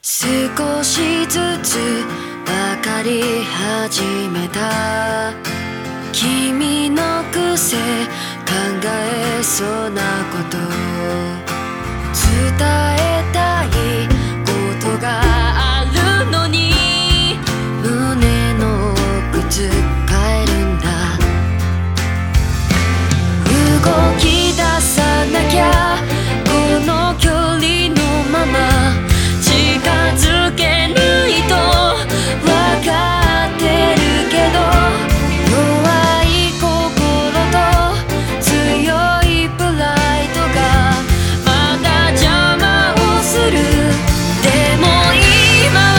少しずつ分かり始めた君の癖、考えそうなこと伝えたいことがあるのに胸の奥つかえるんだ。動き出さなきゃこの距離のまま近づけないと分かってるけど、弱い心と強いプライドがまだ邪魔をする。でも今は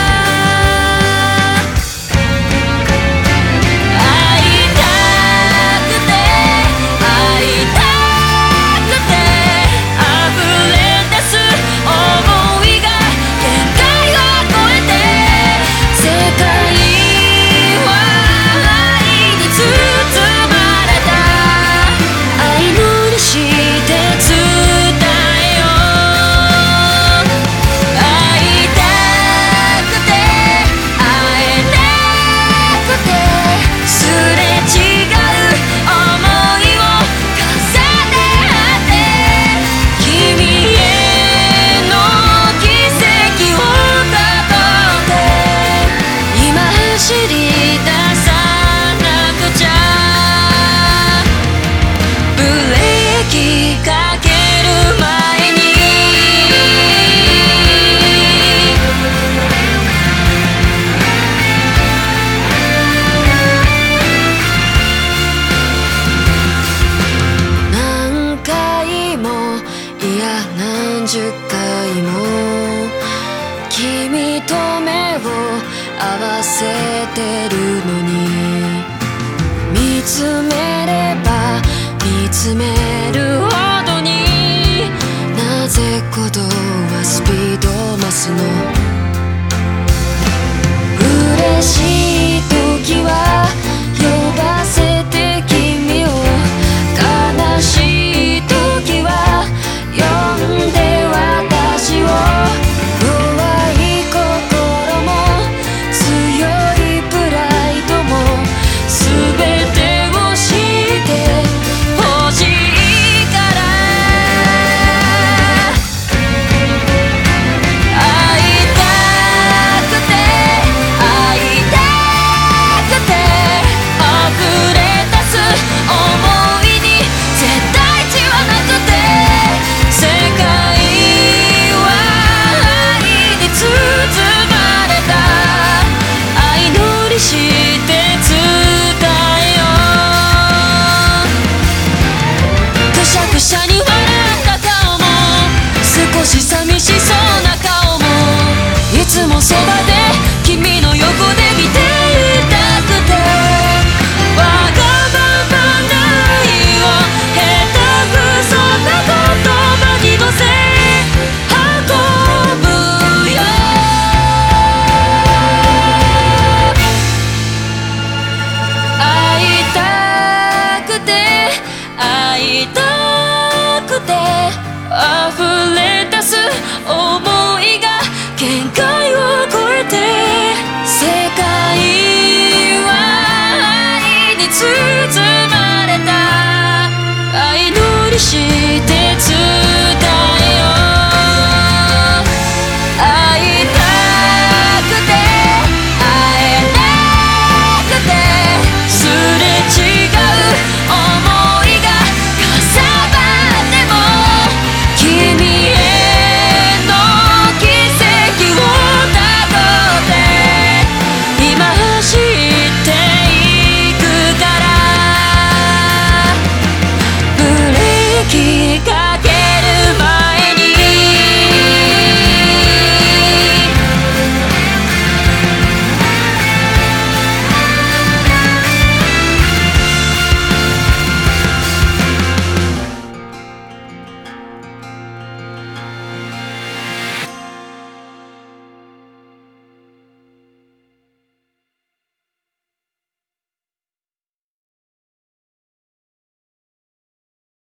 会いたくて会いたくて溢れ出す想いが限界を超えて、世界は愛に包まれた。愛のりして伝えよう。会いたくて会えなくてすれ違う想いを重ね合って君への奇跡をたどって今走り出さなくちゃ。ブレーキかける前に何回もいや何十回も君と目を合わせてるのに、見つめれば見つめるほどになぜ鼓動はスピードを増すの。嬉しい